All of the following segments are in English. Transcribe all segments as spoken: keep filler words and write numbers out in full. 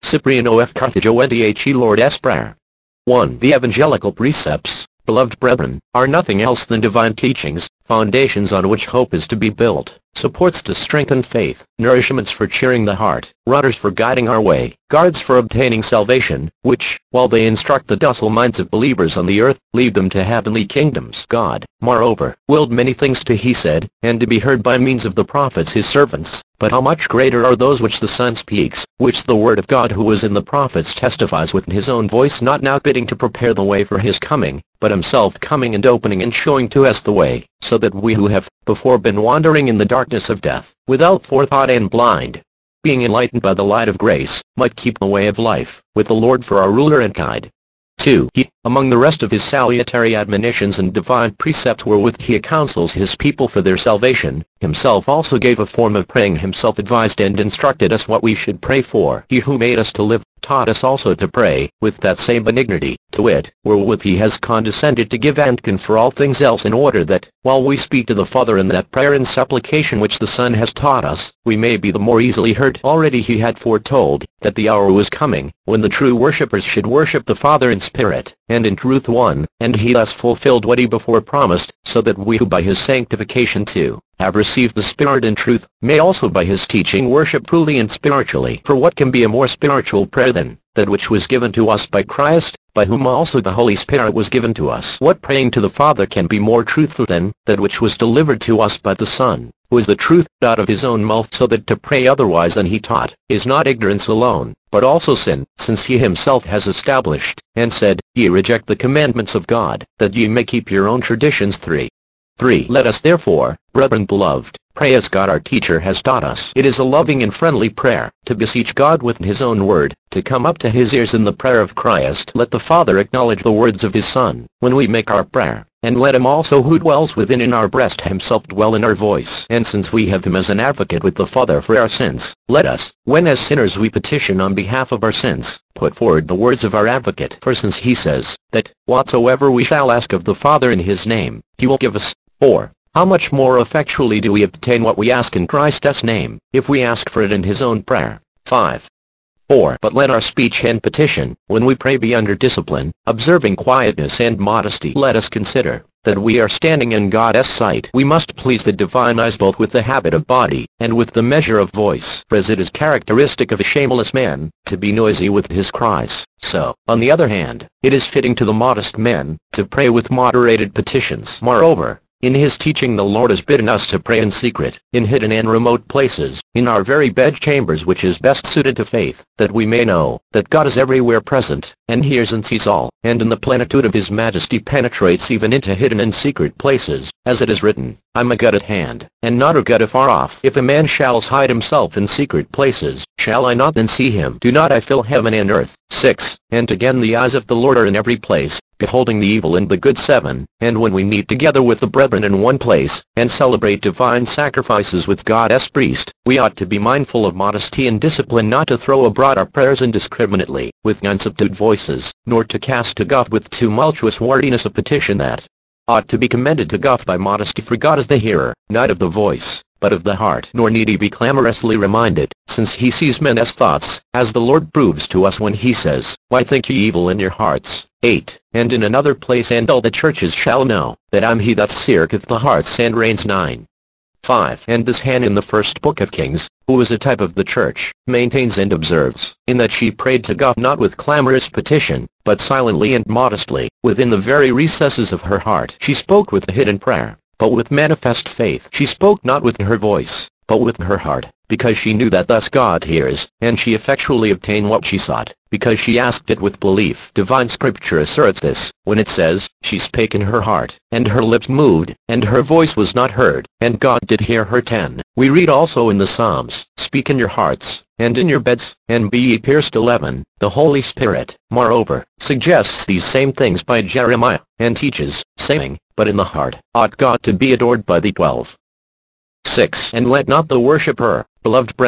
Cipriano F. Carthago N T H E Lord S. Prayer. one. The evangelical precepts, beloved brethren, are nothing else than divine teachings, foundations on which hope is to be built, supports to strengthen faith, nourishments for cheering the heart, rudders for guiding our way, guards for obtaining salvation, which, while they instruct the docile minds of believers on the earth, lead them to heavenly kingdoms. God, moreover, willed many things to he said, and to be heard by means of the prophets his servants, but how much greater are those which the Son speaks, which the word of God who is in the prophets testifies with his own voice, not now bidding to prepare the way for his coming, but himself coming and opening and showing to us the way, so that we who have before been wandering in the darkness of death, without forethought and blind, being enlightened by the light of grace, might keep the way of life, with the Lord for our ruler and guide. two. He, among the rest of his salutary admonitions and divine precepts wherewith he counsels his people for their salvation, himself also gave a form of praying. Himself advised and instructed us what we should pray for. He who made us to live, taught us also to pray, with that same benignity, to wit, wherewith he has condescended to give and confer all things else, in order that, while we speak to the Father in that prayer and supplication which the Son has taught us, we may be the more easily heard. Already he had foretold, that the hour was coming, when the true worshippers should worship the Father in spirit, and in truth one, and he thus fulfilled what he before promised, so that we who by his sanctification too, have received the Spirit in truth, may also by his teaching worship truly and spiritually. For what can be a more spiritual prayer than that which was given to us by Christ, by whom also the Holy Spirit was given to us? What praying to the Father can be more truthful than that which was delivered to us by the Son, who is the truth out of his own mouth? So that to pray otherwise than he taught, is not ignorance alone, but also sin, since he himself has established, and said, Ye reject the commandments of God, that ye may keep your own traditions. three. three. Let us therefore, brethren beloved, pray as God our teacher has taught us. It is a loving and friendly prayer, to beseech God with his own word, to come up to his ears in the prayer of Christ. Let the Father acknowledge the words of his Son, when we make our prayer, and let him also who dwells within in our breast himself dwell in our voice. And since we have him as an advocate with the Father for our sins, let us, when as sinners we petition on behalf of our sins, put forward the words of our advocate. For since he says, that, whatsoever we shall ask of the Father in his name, he will give us. four. How much more effectually do we obtain what we ask in Christ's name, if we ask for it in his own prayer? five. four. But let our speech and petition, when we pray, be under discipline, observing quietness and modesty. Let us consider, that we are standing in God's sight. We must please the divine eyes both with the habit of body, and with the measure of voice. For as it is characteristic of a shameless man, to be noisy with his cries, so, on the other hand, it is fitting to the modest man, to pray with moderated petitions. Moreover, in his teaching the Lord has bidden us to pray in secret, in hidden and remote places, in our very bedchambers, which is best suited to faith, that we may know, that God is everywhere present, and hears and sees all, and in the plenitude of his majesty penetrates even into hidden and secret places, as it is written, I'm a God at hand, and not a God afar off. If a man shall hide himself in secret places, shall I not then see him? Do not I fill heaven and earth? six. And again, the eyes of the Lord are in every place, beholding the evil and the good. seven. And when we meet together with the brethren in one place, and celebrate divine sacrifices with God's priest, we ought to be mindful of modesty and discipline, not to throw abroad our prayers indiscriminately, with unsubdued voices, nor to cast to God with tumultuous wordiness a petition that ought to be commended to God by modesty. For God is the hearer, not of the voice, but of the heart. Nor need he be clamorously reminded, since he sees men's thoughts, as the Lord proves to us when he says, Why think ye evil in your hearts? eight. And in another place, and all the churches shall know, that I am he that searcheth the hearts and reins. nine. five. And this Hannah in the first book of Kings, who is a type of the church, maintains and observes, in that she prayed to God not with clamorous petition, but silently and modestly, within the very recesses of her heart. She spoke with a hidden prayer, but with manifest faith. She spoke not with her voice, but with her heart, because she knew that thus God hears, and she effectually obtained what she sought, because she asked it with belief. Divine Scripture asserts this, when it says, She spake in her heart, and her lips moved, and her voice was not heard, and God did hear her. ten. We read also in the Psalms, Speak in your hearts, and in your beds, and be ye pierced. eleven. The Holy Spirit, moreover, suggests these same things by Jeremiah, and teaches, saying, But in the heart ought God to be adored by thee. twelve. six. And let not the worshipper, beloved brethren,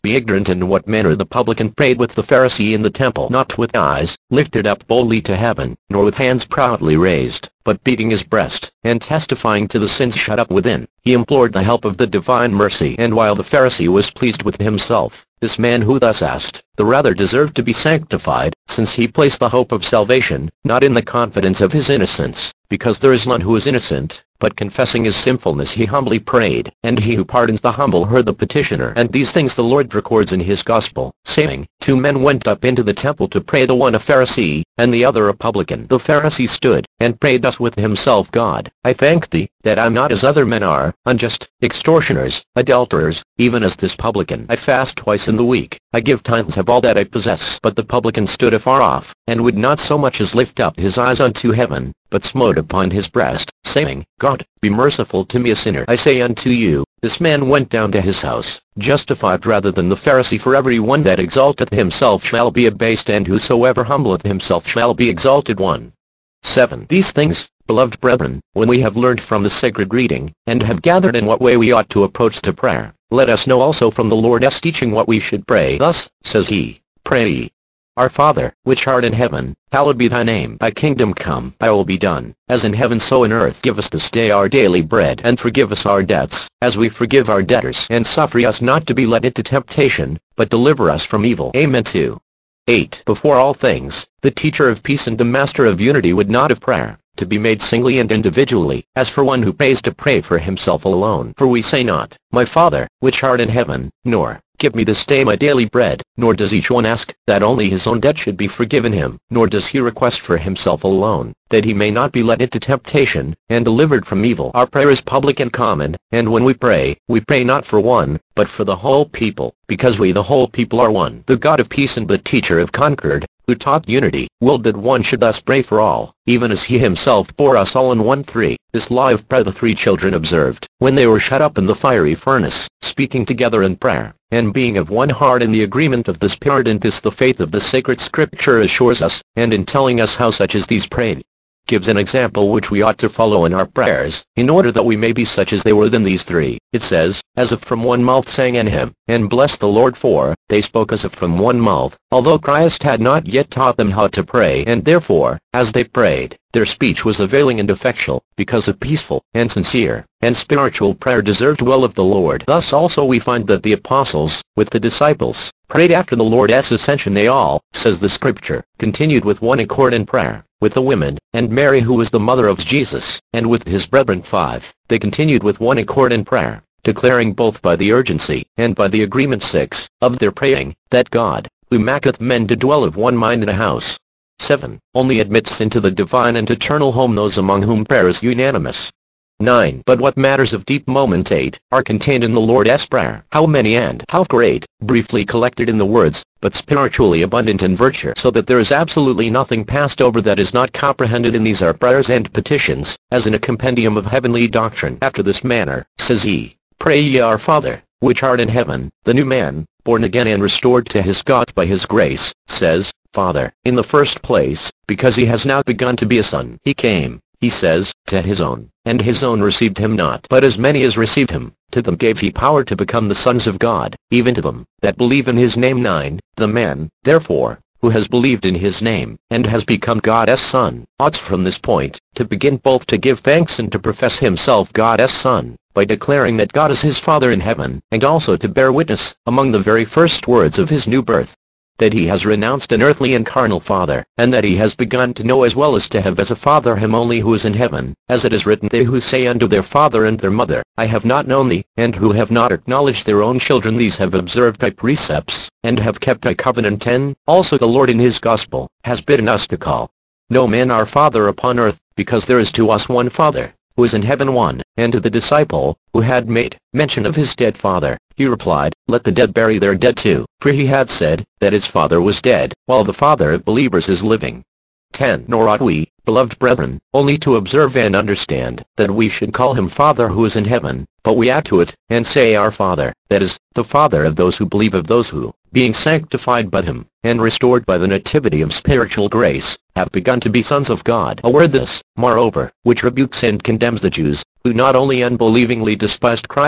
be ignorant in what manner the publican prayed with the Pharisee in the temple, not with eyes lifted up boldly to heaven, nor with hands proudly raised, but beating his breast, and testifying to the sins shut up within, he implored the help of the divine mercy. And while the Pharisee was pleased with himself, this man who thus asked, the rather deserved to be sanctified, since he placed the hope of salvation, not in the confidence of his innocence, because there is none who is innocent, but confessing his sinfulness he humbly prayed, and he who pardons the humble heard the petitioner. And these things the Lord records in his gospel, saying, Two men went up into the temple to pray, the one a Pharisee, and the other a publican. The Pharisee stood, and prayed thus with himself, God, I thank thee, that I am not as other men are, unjust, extortioners, adulterers, even as this publican. I fast twice in the week, I give tithes of all that I possess. But the publican stood afar off, and would not so much as lift up his eyes unto heaven, but smote upon his breast, saying, God, be merciful to me a sinner. I say unto you, this man went down to his house, justified rather than the Pharisee. For every one that exalteth himself shall be abased, and whosoever humbleth himself shall be exalted. one. seven. These things, beloved brethren, when we have learned from the sacred reading, and have gathered in what way we ought to approach to prayer, let us know also from the Lord's teaching what we should pray. Thus, says he, Pray ye, Our Father, which art in heaven, hallowed be thy name. Thy kingdom come, thy will be done, as in heaven so in earth. Give us this day our daily bread, and forgive us our debts, as we forgive our debtors. And suffer us not to be led into temptation, but deliver us from evil. Amen. two. eight. Before all things, the teacher of peace and the master of unity would not have prayer to be made singly and individually, as for one who prays to pray for himself alone. For we say not, My Father, which art in heaven, nor, Give me this day my daily bread, nor does each one ask that only his own debt should be forgiven him, nor does he request for himself alone, that he may not be led into temptation, and delivered from evil. Our prayer is public and common, and when we pray, we pray not for one, but for the whole people, because we the whole people are one. The God of peace and the teacher of concord, who taught unity, willed that one should thus pray for all, even as he himself bore us all in one. three. This law of prayer the three children observed, when they were shut up in the fiery furnace, speaking together in prayer, and being of one heart in the agreement of the Spirit. And this the faith of the sacred Scripture assures us, and in telling us how such as these prayed, gives an example which we ought to follow in our prayers, in order that we may be such as they were. Then these three, it says, as if from one mouth sang an hymn, and blessed the Lord, for they spoke as if from one mouth, although Christ had not yet taught them how to pray. And therefore, as they prayed, their speech was availing and effectual, because a peaceful, and sincere, and spiritual prayer deserved well of the Lord. Thus also we find that the apostles, with the disciples, prayed after the Lord's ascension. They all, says the Scripture, continued with one accord in prayer, with the women, and Mary who was the mother of Jesus, and with his brethren. five. They continued with one accord in prayer, declaring both by the urgency, and by the agreement. six. Of their praying, that God, who maketh men to dwell of one mind in a house. seven. Only admits into the divine and eternal home those among whom prayer is unanimous. nine. But what matters of deep moment eight, are contained in the Lord's Prayer. How many and how great, briefly collected in the words, but spiritually abundant in virtue, so that there is absolutely nothing passed over that is not comprehended in these our prayers and petitions, as in a compendium of heavenly doctrine. After this manner, says he, Pray ye, Our Father, which art in heaven. The new man, born again and restored to his God by his grace, says, Father, in the first place, because he has now begun to be a son. He came, he says, to his own, and his own received him not. But as many as received him, to them gave he power to become the sons of God, even to them that believe in his name. nine. The man, therefore, who has believed in his name, and has become God's son, ought from this point, to begin both to give thanks and to profess himself God's son, by declaring that God is his Father in heaven, and also to bear witness, among the very first words of his new birth, that he has renounced an earthly and carnal father, and that he has begun to know as well as to have as a father him only who is in heaven, as it is written, They who say unto their father and their mother, I have not known thee, and who have not acknowledged their own children, these have observed thy precepts, and have kept thy covenant. ten. Also the Lord in his gospel, has bidden us to call no man our father upon earth, because there is to us one Father, who is in heaven. one. And to the disciple, who had made mention of his dead father, he replied, Let the dead bury their dead too. For he had said, that his father was dead, while the Father of believers is living. ten. Nor ought we, beloved brethren, only to observe and understand, that we should call him Father who is in heaven, but we add to it, and say Our Father, that is, the Father of those who believe, of those who, being sanctified by him, and restored by the nativity of spiritual grace, have begun to be sons of God. A word this, moreover, which rebukes and condemns the Jews, who not only unbelievingly despised Christ,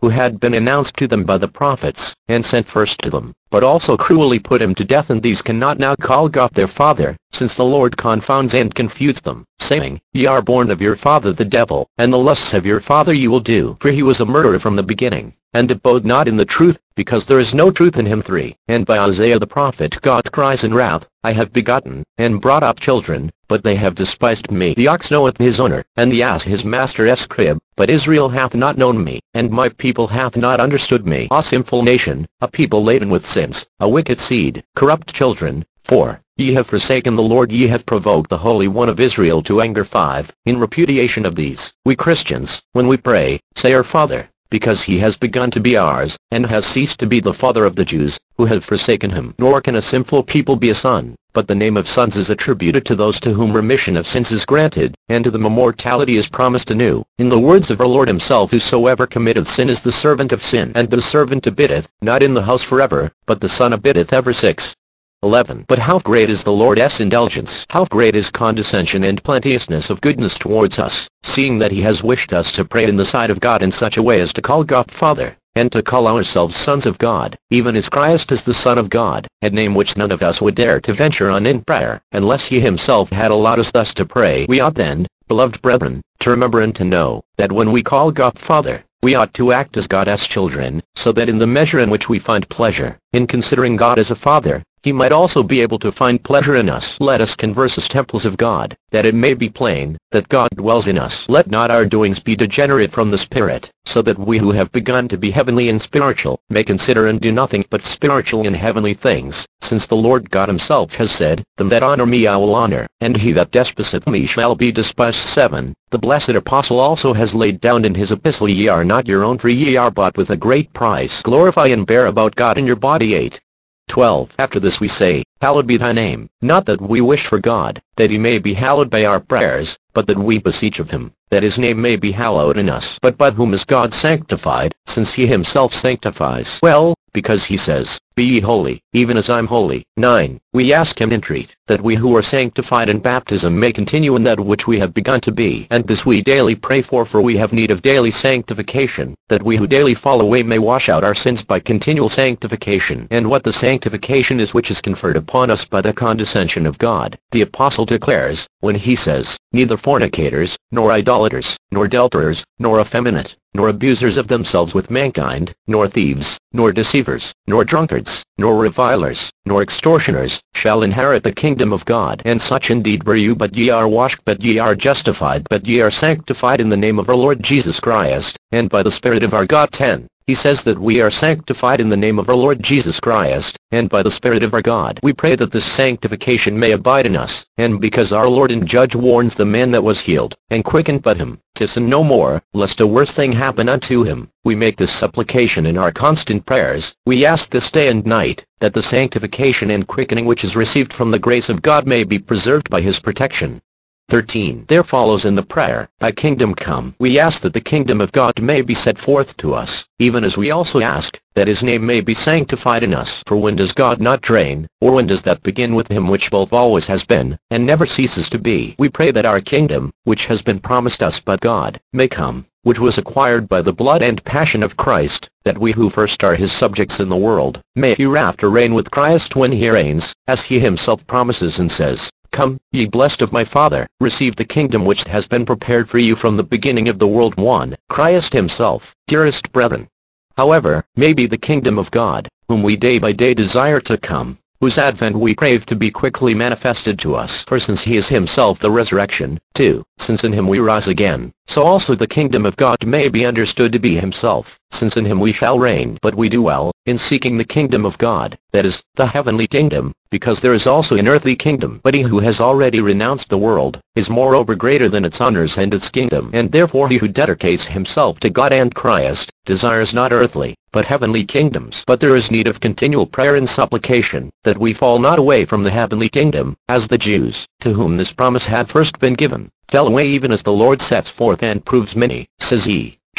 who had been announced to them by the prophets, and sent first to them, but also cruelly put him to death, and these cannot now call God their father, since the Lord confounds and confutes them, saying, Ye are born of your father the devil, and the lusts of your father you will do. For he was a murderer from the beginning, and abode not in the truth, because there is no truth in him. three. And by Isaiah the prophet God cries in wrath, I have begotten, and brought up children, but they have despised me. The ox knoweth his owner, and the ass his master's crib, but Israel hath not known me, and my people hath not understood me. A sinful nation, a people laden with sins, a wicked seed, corrupt children. four. Ye have forsaken the Lord, ye have provoked the Holy One of Israel to anger. five. In repudiation of these, we Christians, when we pray, say Our Father, because he has begun to be ours, and has ceased to be the father of the Jews, who have forsaken him. Nor can a sinful people be a son, but the name of sons is attributed to those to whom remission of sins is granted, and to them immortality is promised anew. In the words of our Lord himself, Whosoever committeth sin is the servant of sin, and the servant abideth, not in the house forever, but the son abideth ever. six. eleven. But how great is the Lord's indulgence, how great his condescension and plenteousness of goodness towards us, seeing that he has wished us to pray in the sight of God in such a way as to call God Father, and to call ourselves sons of God, even as Christ is the Son of God, a name which none of us would dare to venture on in prayer, unless he himself had allowed us thus to pray. We ought then, beloved brethren, to remember and to know, that when we call God Father, we ought to act as God's children, so that in the measure in which we find pleasure in considering God as a Father, he might also be able to find pleasure in us. Let us converse as temples of God, that it may be plain that God dwells in us. Let not our doings be degenerate from the Spirit, so that we who have begun to be heavenly and spiritual may consider and do nothing but spiritual and heavenly things, since the Lord God himself has said, Them that honor me I will honor, and he that despiseth me shall be despised. seven. The blessed apostle also has laid down in his epistle, Ye are not your own, for ye are bought with a great price. Glorify and bear about God in your body. eight. twelve. After this we say, Hallowed be thy name, not that we wish for God, that he may be hallowed by our prayers, but that we beseech of him, that his name may be hallowed in us. But by whom is God sanctified, since he himself sanctifies? Well, because he says, Be ye holy, even as I am holy. nine. We ask him and entreat, that we who are sanctified in baptism may continue in that which we have begun to be. And this we daily pray for, for we have need of daily sanctification, that we who daily fall away may wash out our sins by continual sanctification. And what the sanctification is which is conferred upon us by the condescension of God, the apostle declares, when he says, Neither fornicators, nor idolaters, nor adulterers, nor effeminate, nor abusers of themselves with mankind, nor thieves, nor deceivers, nor drunkards, nor revilers, nor extortioners, shall inherit the kingdom of God. And such indeed were you, but ye are washed, but ye are justified, but ye are sanctified in the name of our Lord Jesus Christ, and by the Spirit of our God. ten. He says that we are sanctified in the name of our Lord Jesus Christ, and by the Spirit of our God. We pray that this sanctification may abide in us, and because our Lord and Judge warns the man that was healed, and quickened but him, to sin no more, lest a worse thing happen unto him, we make this supplication in our constant prayers. We ask this day and night, that the sanctification and quickening which is received from the grace of God may be preserved by his protection. thirteen. There follows in the prayer, Thy kingdom come. We ask that the kingdom of God may be set forth to us, even as we also ask that his name may be sanctified in us. For when does God not reign, or when does that begin with him which both always has been, and never ceases to be? We pray that our kingdom, which has been promised us by God, may come, which was acquired by the blood and passion of Christ, that we who first are his subjects in the world, may hereafter reign with Christ when he reigns, as he himself promises and says, Come, ye blessed of my Father, receive the kingdom which has been prepared for you from the beginning of the world. one. Christ himself. Dearest brethren, however, may be the kingdom of God, whom we day by day desire to come, whose advent we crave to be quickly manifested to us. For since he is himself the resurrection, two, since in him we rise again, so also the kingdom of God may be understood to be himself, since in him we shall reign. But we do well, in seeking the kingdom of God, that is, the heavenly kingdom, because there is also an earthly kingdom. But he who has already renounced the world, is moreover greater than its honors and its kingdom. And therefore he who dedicates himself to God and Christ, desires not earthly, but heavenly kingdoms. But there is need of continual prayer and supplication, that we fall not away from the heavenly kingdom, as the Jews, to whom this promise had first been given, fell away, even as the Lord sets forth and proves many, says he.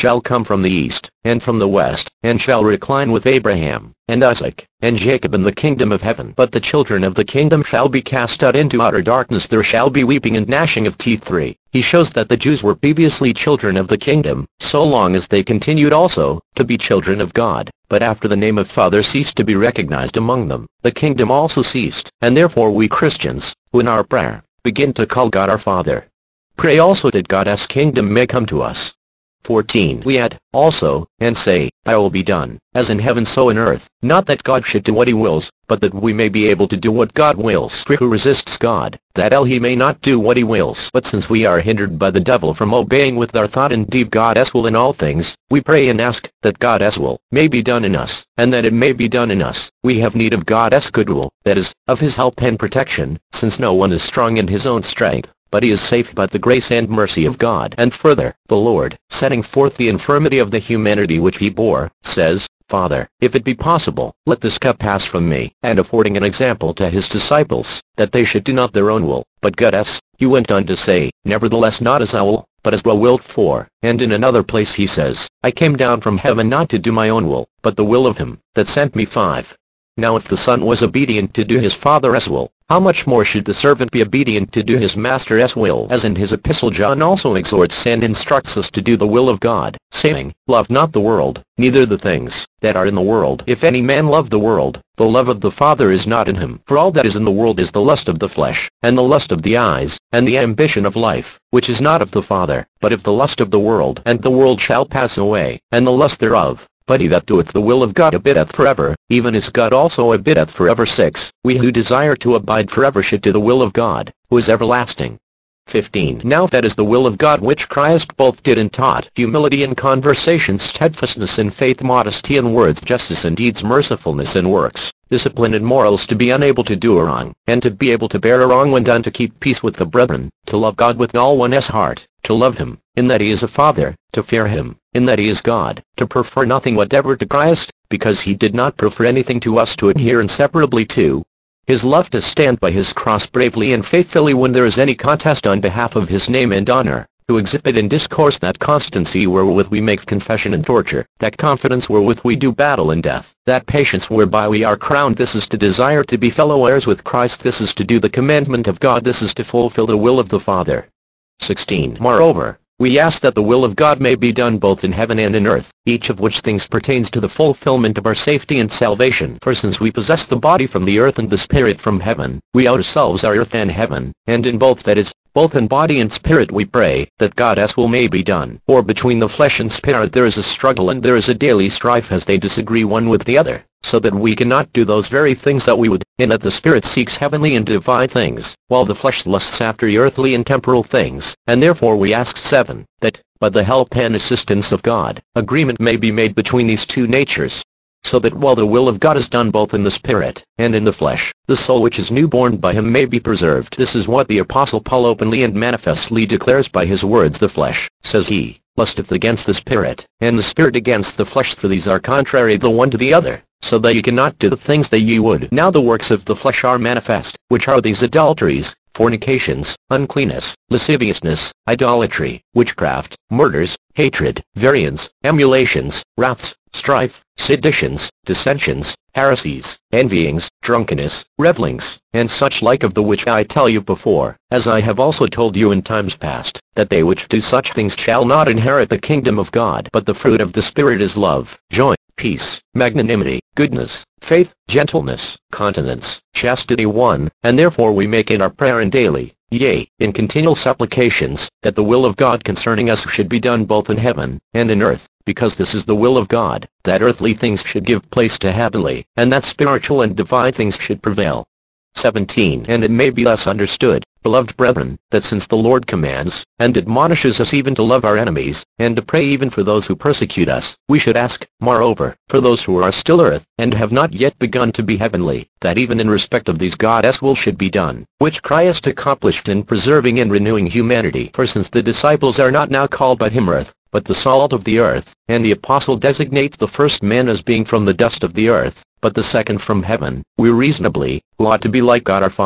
shall come from the east, and from the west, and shall recline with Abraham, and Isaac, and Jacob in the kingdom of heaven. But the children of the kingdom shall be cast out into utter darkness. There shall be weeping and gnashing of teeth. three. He shows that the Jews were previously children of the kingdom, so long as they continued also to be children of God. But after the name of Father ceased to be recognized among them, the kingdom also ceased. And therefore we Christians, who in our prayer, begin to call God our Father, pray also that God's kingdom may come to us. fourteen. We add, also, and say, Thy will be done, as in heaven so in earth. Not that God should do what he wills, but that we may be able to do what God wills. For who resists God, that he may not do what he wills. But since we are hindered by the devil from obeying with our thought and deed God's will in all things, we pray and ask that God's will may be done in us, and that it may be done in us. We have need of God's good will, that is, of his help and protection, since no one is strong in his own strength, but he is safe by the grace and mercy of God. And further, the Lord, setting forth the infirmity of the humanity which he bore, says, Father, if it be possible, let this cup pass from me, and affording an example to his disciples, that they should do not their own will, but God's, he went on to say, Nevertheless not as I will, but as thou wilt. For, and in another place he says, I came down from heaven not to do my own will, but the will of him that sent me. five. Now if the Son was obedient to do his Father's will, how much more should the servant be obedient to do his master's will? As in his epistle John also exhorts and instructs us to do the will of God, saying, Love not the world, neither the things that are in the world. If any man love the world, the love of the Father is not in him. For all that is in the world is the lust of the flesh, and the lust of the eyes, and the ambition of life, which is not of the Father. But if the lust of the world and the world shall pass away, and the lust thereof, but he that doeth the will of God abideth forever, even as God also abideth forever. six. We who desire to abide forever should do the will of God, who is everlasting. fifteen. Now that is the will of God which Christ both did and taught: humility in conversation, steadfastness in faith, modesty in words, justice in deeds, mercifulness in works, discipline in morals, to be unable to do a wrong, and to be able to bear a wrong when done, to keep peace with the brethren, to love God with all one's heart, to love him, in that he is a Father, to fear him, in that he is God, to prefer nothing whatever to Christ, because he did not prefer anything to us, to adhere inseparably to his love, to stand by his cross bravely and faithfully when there is any contest on behalf of his name and honor, to exhibit in discourse that constancy wherewith we make confession in torture, that confidence wherewith we do battle in death, that patience whereby we are crowned. This is to desire to be fellow heirs with Christ. This is to do the commandment of God. This is to fulfill the will of the Father. sixteen. Moreover, we ask that the will of God may be done both in heaven and in earth, each of which things pertains to the fulfillment of our safety and salvation. For since we possess the body from the earth and the spirit from heaven, we ourselves are earth and heaven, and in both, that is, both in body and spirit, we pray that God's will may be done. For between the flesh and spirit there is a struggle, and there is a daily strife, as they disagree one with the other, so that we cannot do those very things that we would, in that the spirit seeks heavenly and divine things, while the flesh lusts after earthly and temporal things. And therefore we ask, seven, that, by the help and assistance of God, agreement may be made between these two natures, so that while the will of God is done both in the spirit and in the flesh, the soul which is newborn by him may be preserved. This is what the Apostle Paul openly and manifestly declares by his words: The flesh, says he, lusteth against the spirit, and the spirit against the flesh, for these are contrary the one to the other, so that ye cannot do the things that ye would. Now the works of the flesh are manifest, which are these: adulteries, fornications, uncleanness, lasciviousness, idolatry, witchcraft, murders, hatred, variance, emulations, wraths, strife, seditions, dissensions, heresies, envyings, drunkenness, revellings, and such like, of the which I tell you before, as I have also told you in times past, that they which do such things shall not inherit the kingdom of God. But the fruit of the Spirit is love, joy, peace, magnanimity, goodness, faith, gentleness, continence, chastity. one. And therefore we make in our prayer and daily, yea, in continual supplications, that the will of God concerning us should be done both in heaven and in earth, because this is the will of God, that earthly things should give place to heavenly, and that spiritual and divine things should prevail. seventeen. And it may be thus understood, beloved brethren, that since the Lord commands and admonishes us even to love our enemies, and to pray even for those who persecute us, we should ask, moreover, for those who are still earth, and have not yet begun to be heavenly, that even in respect of these God's will should be done, which Christ accomplished in preserving and renewing humanity. For since the disciples are not now called by him earth, but the salt of the earth, and the apostle designates the first man as being from the dust of the earth, but the second from heaven, we reasonably, who ought to be like God our Father,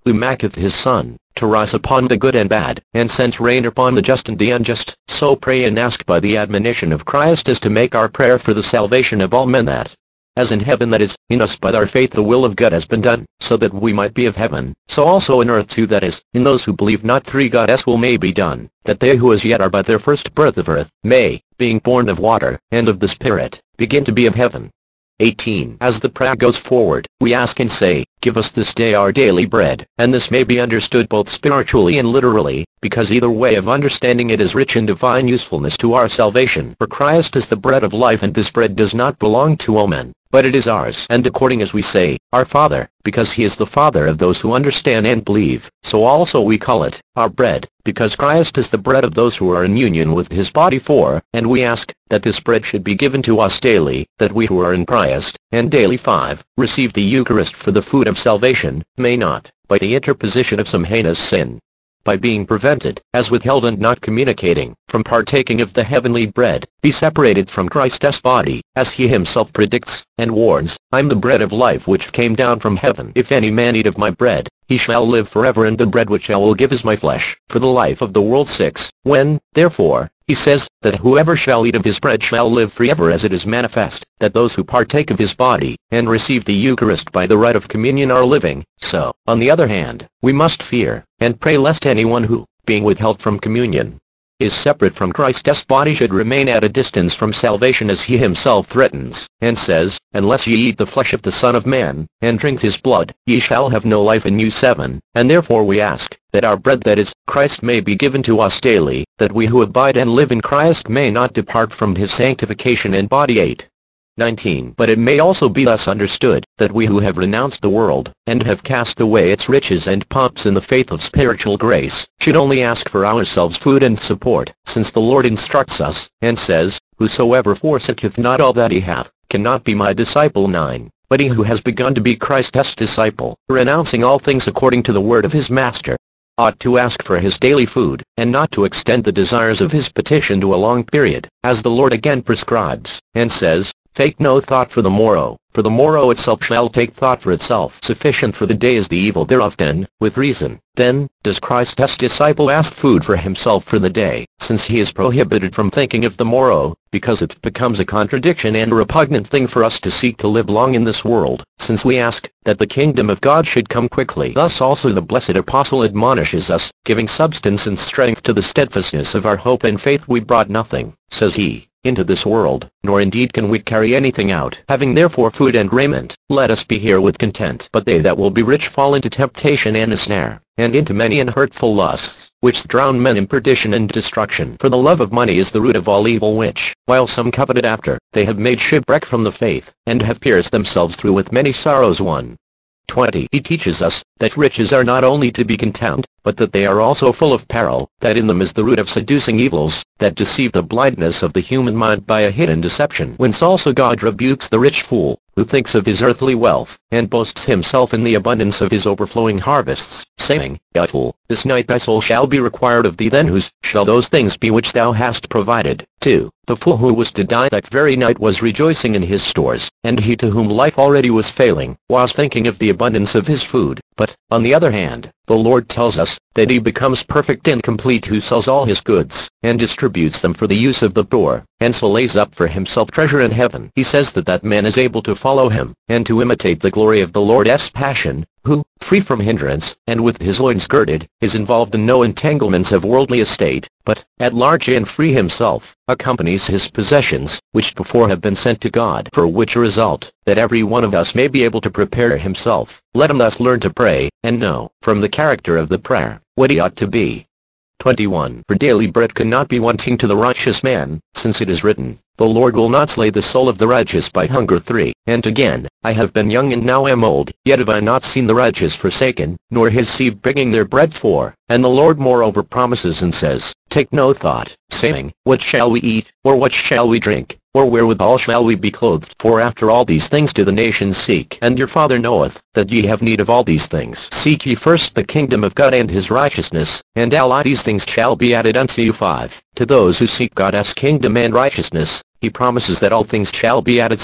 who maketh his sun to rise upon the good and bad, and sends rain upon the just and the unjust. So pray and ask by the admonition of Christ as to make our prayer for the salvation of all men, that, as in heaven that is, in us by our faith the will of God has been done, so that we might be of heaven, so also in earth too, that is, in those who believe not three God's will may be done, that they who as yet are by their first birth of earth, may, being born of water, and of the Spirit, begin to be of heaven. eighteen. As the prayer goes forward, we ask and say, Give us this day our daily bread, and this may be understood both spiritually and literally, because either way of understanding it is rich in divine usefulness to our salvation. For Christ is the bread of life, and this bread does not belong to all men, but it is ours. And according as we say, Our Father, because he is the Father of those who understand and believe, so also we call it, our bread, because Christ is the bread of those who are in union with his body. For, and we ask, that this bread should be given to us daily, that we who are in Christ, and daily five, receive the Eucharist for the food of salvation, may not, by the interposition of some heinous sin, by being prevented, as withheld and not communicating, from partaking of the heavenly bread, be separated from Christ's body, as he himself predicts, and warns, I am the bread of life which came down from heaven. If any man eat of my bread, he shall live forever, and the bread which I will give is my flesh, for the life of the world. six. When, therefore, he says, that whoever shall eat of his bread shall live forever, as it is manifest, that those who partake of his body, and receive the Eucharist by the rite of communion are living, so, on the other hand, we must fear, and pray lest anyone who, being withheld from communion, is separate from Christ's body should remain at a distance from salvation, as he himself threatens, and says, Unless ye eat the flesh of the Son of Man, and drink his blood, ye shall have no life in you. seven. And therefore we ask, that our bread, that is, Christ, may be given to us daily, that we who abide and live in Christ may not depart from his sanctification and body. eight. nineteen. But it may also be thus understood, that we who have renounced the world, and have cast away its riches and pomps in the faith of spiritual grace, should only ask for ourselves food and support, since the Lord instructs us, and says, Whosoever forsaketh not all that he hath, cannot be my disciple. nine. But he who has begun to be Christ's disciple, renouncing all things according to the word of his Master, ought to ask for his daily food, and not to extend the desires of his petition to a long period, as the Lord again prescribes, and says, Take no thought for the morrow, for the morrow itself shall take thought for itself. Sufficient for the day is the evil thereof. ten. With reason, then, does Christ's disciple ask food for himself for the day, since he is prohibited from thinking of the morrow, because it becomes a contradiction and a repugnant thing for us to seek to live long in this world, since we ask that the kingdom of God should come quickly. Thus also the blessed apostle admonishes us, giving substance and strength to the steadfastness of our hope and faith. We brought nothing, says he, into this world, nor indeed can we carry anything out. Having therefore food and raiment, let us be here with content. But they that will be rich fall into temptation and a snare, and into many and hurtful lusts, which drown men in perdition and destruction. For the love of money is the root of all evil, which, while some coveted after, they have made shipwreck from the faith, and have pierced themselves through with many sorrows. one. twenty. He teaches us, that riches are not only to be contemned, but that they are also full of peril, that in them is the root of seducing evils, that deceive the blindness of the human mind by a hidden deception. Whence also God rebukes the rich fool, who thinks of his earthly wealth, and boasts himself in the abundance of his overflowing harvests, saying, O fool, this night thy soul shall be required of thee, then whose shall those things be which thou hast provided? two. The fool who was to die that very night was rejoicing in his stores, and he to whom life already was failing, was thinking of the abundance of his food. But, on the other hand, the Lord tells us, that he becomes perfect and complete who sells all his goods, and distributes them for the use of the poor, and so lays up for himself treasure in heaven. He says that that man is able to follow him, and to imitate the glory of the Lord's passion, who, free from hindrance, and with his loins girded, is involved in no entanglements of worldly estate, but, at large and free himself, accompanies his possessions, which before have been sent to God. For which result, that every one of us may be able to prepare himself, let him thus learn to pray, and know, from the character of the prayer, what he ought to be. twenty-one. For daily bread cannot be wanting to the righteous man, since it is written, The Lord will not slay the soul of the righteous by hunger. three. And again, I have been young and now am old, yet have I not seen the righteous forsaken, nor his seed begging their bread. four. And the Lord moreover promises and says, Take no thought, saying, What shall we eat, or what shall we drink, or wherewithal shall we be clothed? For after all these things do the nations seek. And your Father knoweth, that ye have need of all these things. Seek ye first the kingdom of God and his righteousness, and all these things shall be added unto you. five. To those who seek God's kingdom and righteousness, he promises that all things shall be added. six.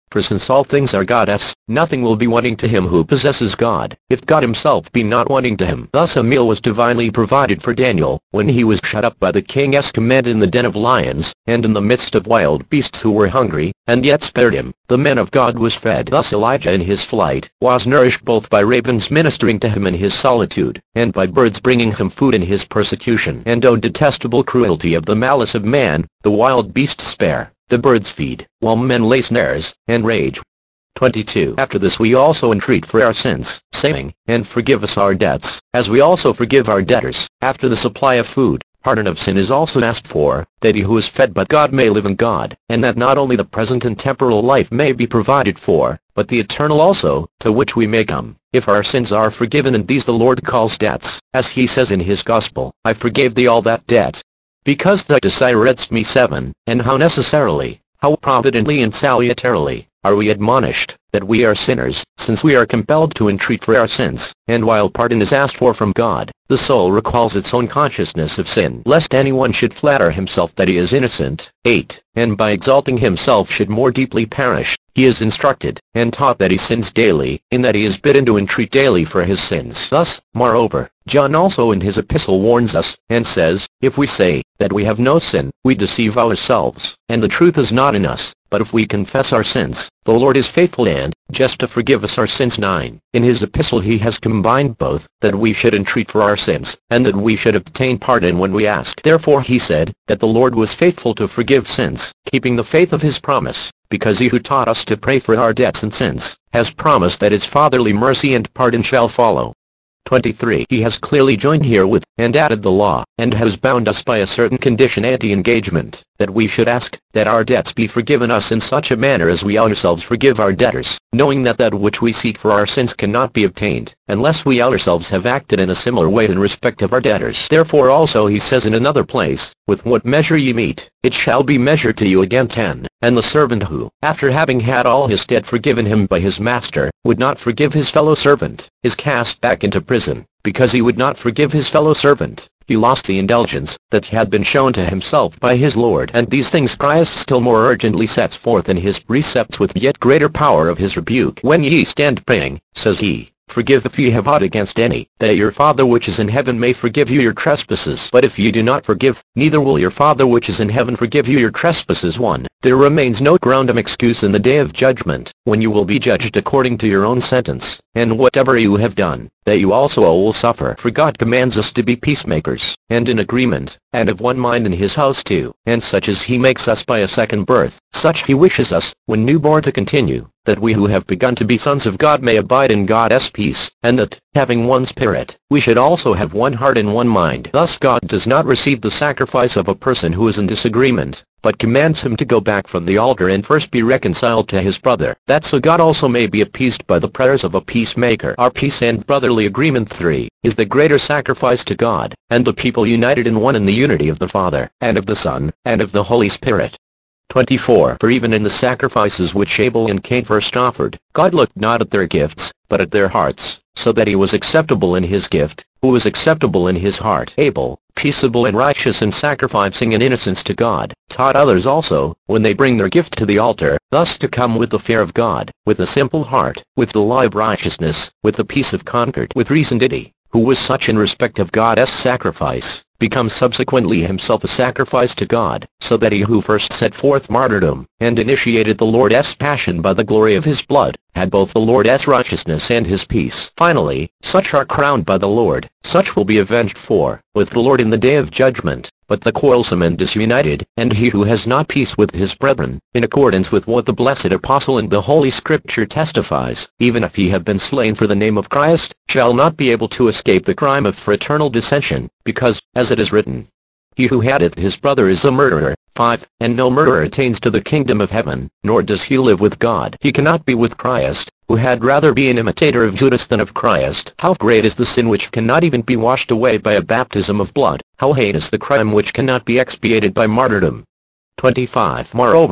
For since all things are God's, nothing will be wanting to him who possesses God, if God himself be not wanting to him. Thus a meal was divinely provided for Daniel, when he was shut up by the king's command in the den of lions, and in the midst of wild beasts who were hungry, and yet spared him. The man of God was fed. Thus Elijah in his flight was nourished both by ravens ministering to him in his solitude, and by birds bringing him food in his persecution. And O detestable cruelty of the malice of man, the wild beasts spare, the birds feed, while men lay snares, and rage. twenty-two After this we also entreat for our sins, saying, And forgive us our debts, as we also forgive our debtors. After the supply of food, pardon of sin is also asked for, that he who is fed by God may live in God, and that not only the present and temporal life may be provided for, but the eternal also, to which we may come, if our sins are forgiven. And these the Lord calls debts, as he says in his gospel, I forgave thee all that debt, because thou desiredst me. seven And how necessarily, how providently and salutarily, are we admonished, that we are sinners, since we are compelled to entreat for our sins, and while pardon is asked for from God, the soul recalls its own consciousness of sin, lest anyone should flatter himself that he is innocent. eight And by exalting himself should more deeply perish. He is instructed, and taught that he sins daily, in that he is bidden to entreat daily for his sins. Thus, moreover, John also in his epistle warns us, and says, If we say that we have no sin, we deceive ourselves, and the truth is not in us. But if we confess our sins, the Lord is faithful and just to forgive us our sins. nine In his epistle he has combined both, that we should entreat for our sins, and that we should obtain pardon when we ask. Therefore he said, that the Lord was faithful to forgive sins, keeping the faith of his promise, because he who taught us to pray for our debts and sins, has promised that his fatherly mercy and pardon shall follow. twenty-three He has clearly joined herewith, and added the law, and has bound us by a certain condition ante-engagement, that we should ask, that our debts be forgiven us in such a manner as we ourselves forgive our debtors, knowing that that which we seek for our sins cannot be obtained, unless we ourselves have acted in a similar way in respect of our debtors. Therefore also he says in another place, With what measure ye mete, it shall be measured to you again. ten And the servant who, after having had all his debt forgiven him by his master, would not forgive his fellow servant, is cast back into prison, because he would not forgive his fellow servant. He lost the indulgence that had been shown to himself by his Lord. And these things Christ still more urgently sets forth in his precepts with yet greater power of his rebuke. When ye stand praying, says he, forgive if ye have aught against any, that your Father which is in heaven may forgive you your trespasses. But if ye do not forgive, neither will your Father which is in heaven forgive you your trespasses. one There remains no ground of excuse in the day of judgment, when you will be judged according to your own sentence, and whatever you have done, that you also will suffer. For God commands us to be peacemakers, and in agreement, and of one mind in his house too, and such as he makes us by a second birth, such he wishes us, when newborn, to continue, that we who have begun to be sons of God may abide in God's peace, and that, having one spirit, we should also have one heart and one mind. Thus God does not receive the sacrifice of a person who is in disagreement, but commands him to go back from the altar and first be reconciled to his brother, that so God also may be appeased by the prayers of a peacemaker. Our peace and brotherly agreement. three is the greater sacrifice to God, and the people united in one in the unity of the Father, and of the Son, and of the Holy Spirit. twenty-four For even in the sacrifices which Abel and Cain first offered, God looked not at their gifts, but at their hearts, so that he was acceptable in his gift, who was acceptable in his heart. Abel, peaceable and righteous in sacrificing in innocence to God, taught others also, when they bring their gift to the altar, thus to come with the fear of God, with a simple heart, with the law of righteousness, with the peace of concord. With reason did he, who was such in respect of God's sacrifice, become subsequently himself a sacrifice to God, so that he who first set forth martyrdom, and initiated the Lord's passion by the glory of his blood, had both the Lord's righteousness and his peace. Finally, such are crowned by the Lord, such will be avenged for, with the Lord in the day of judgment. But the quarrelsome and disunited, and he who has not peace with his brethren, in accordance with what the blessed apostle and the Holy Scripture testifies, even if he have been slain for the name of Christ, shall not be able to escape the crime of fraternal dissension, because, as it is written, he who hateth his brother is a murderer. five And no murderer attains to the kingdom of heaven, nor does he live with God. He cannot be with Christ, who had rather be an imitator of Judas than of Christ. How great is the sin which cannot even be washed away by a baptism of blood! How heinous the crime which cannot be expiated by martyrdom! twenty-five Moreover,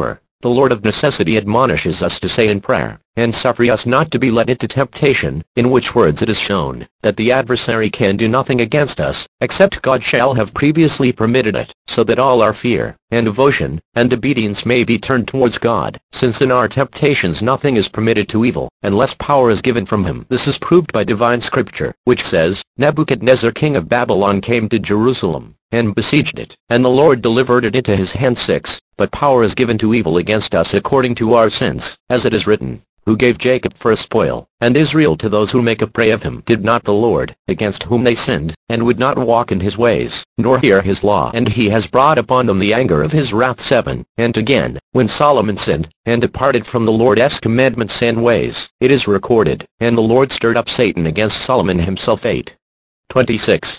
the Lord of necessity admonishes us to say in prayer, and suffer us not to be led into temptation, in which words it is shown, that the adversary can do nothing against us, except God shall have previously permitted it, so that all our fear, and devotion, and obedience may be turned towards God, since in our temptations nothing is permitted to evil, unless power is given from him. This is proved by divine scripture, which says, Nebuchadnezzar king of Babylon came to Jerusalem, and besieged it, and the Lord delivered it into his hand. six. But power is given to evil against us according to our sins, as it is written, who gave Jacob for a spoil, and Israel to those who make a prey of him. Did not the Lord, against whom they sinned, and would not walk in his ways, nor hear his law, and he has brought upon them the anger of his wrath. seven. And again, when Solomon sinned, and departed from the Lord's commandments and ways, it is recorded, and the Lord stirred up Satan against Solomon himself. eight. twenty-six.